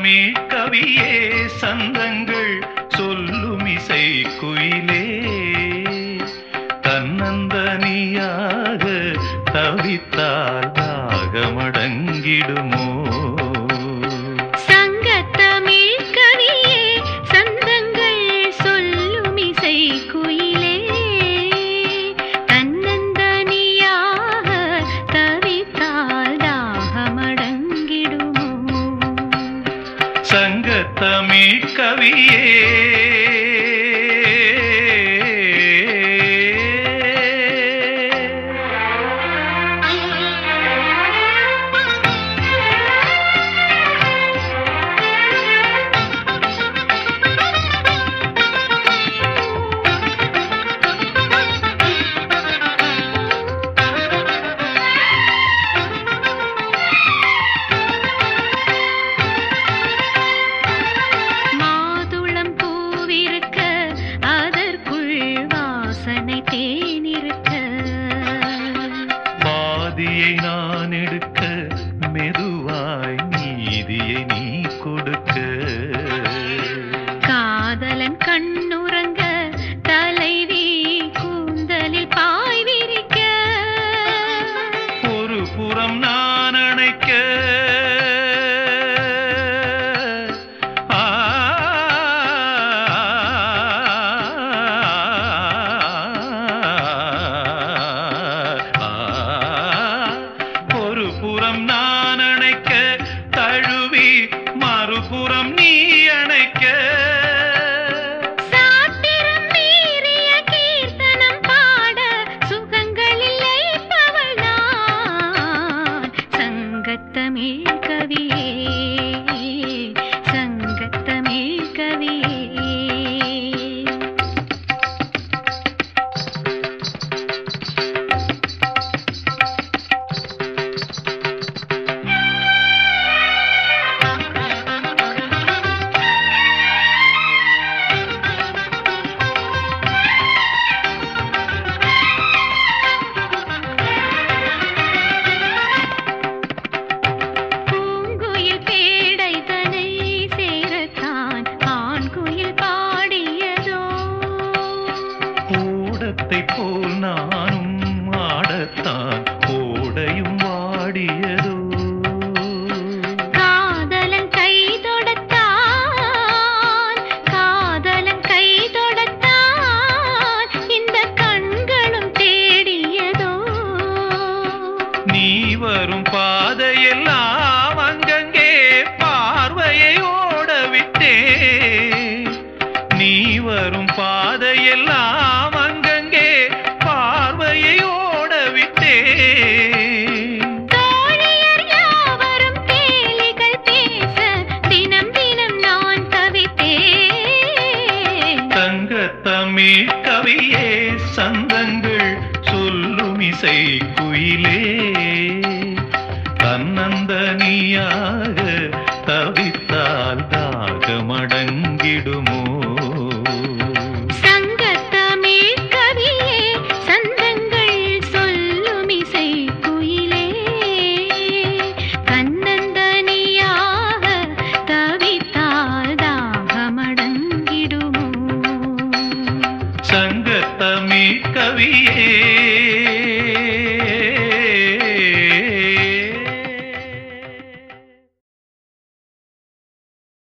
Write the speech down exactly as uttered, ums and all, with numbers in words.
தமிழ் கவியே சந்தங்கள் சொல்லும் இசை குயிலே தன்னந்தனியாக தவித்தால் தாகமடங்கிடுமோ தமிழ் கவியே பாதியை நான் எடுக்க மெதுவாய் நீதியை நீ கொடுக்க காதலன் கண்ணுறங்க தலைவி கூந்தலில் பாய் விரிக்க ஒரு புறம் நான் அணைக்க புறம் நான் அணைக்க தழுவி மறுபுறம் நீ அணைக்க சாத்திரம் மீறிய கீர்த்தனம் பாட சுகங்களில்லை பவள் நான் சங்கத்தமிழ் கவியே சங்கத்தமிழ் கவியே போல் நானும் ஆடத்தான் ஓடையும் வாடியதோ காதலன் கை தொடத்தான் காதலன் கை தொடத்தான் இந்த கண்களும் தேடியதோ நீ வரும் பாதையெல்லாம் அங்கங்கே பார்வையை ஓடவிட்டே நீ வரும் பாதையெல்லாம் தமிழ் கவியே சந்தங்கள் சொல்லும் இசை குயிலே தன்னந்தனியாக தவித்தால் தாகமடங்கிடுமோ சங்கத்தமிழ் கவியே சந்தங்கள் சொல்லும் இசை குயிலே தன்னந்தனியாக தவித்தால் தாகமடங்கிடுமோ சங்கத்தமிழ் கவியே